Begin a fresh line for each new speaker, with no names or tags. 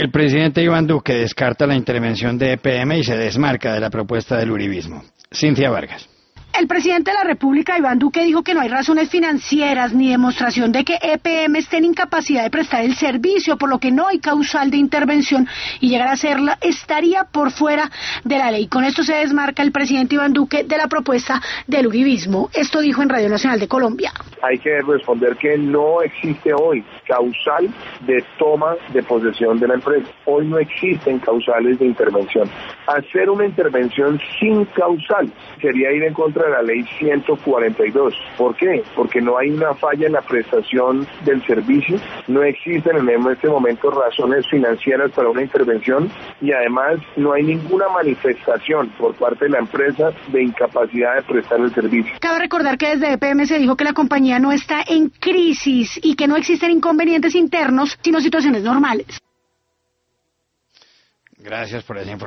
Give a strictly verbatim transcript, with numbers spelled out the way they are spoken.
El presidente Iván Duque descarta la intervención de E P M y se desmarca de la propuesta del uribismo. Cintia Vargas.
El presidente de la República, Iván Duque, dijo que no hay razones financieras ni demostración de que E P M esté en incapacidad de prestar el servicio, por lo que no hay causal de intervención y llegar a hacerla estaría por fuera de la ley. Con esto se desmarca el presidente Iván Duque de la propuesta del uribismo. Esto dijo en Radio Nacional de Colombia.
Hay que responder que no existe hoy causal de toma de posesión de la empresa. Hoy no existen causales de intervención. Hacer una intervención sin causal sería ir en contra de la ley ciento cuarenta y dos. ¿Por qué? Porque no hay una falla en la prestación del servicio, no existen en este momento razones financieras para una intervención y además no hay ninguna manifestación por parte de la empresa de incapacidad de prestar el servicio.
Cabe recordar que desde E P M se dijo que la compañía no está en crisis y que no existen inconvenientes internos, sino situaciones normales.
Gracias por esa información.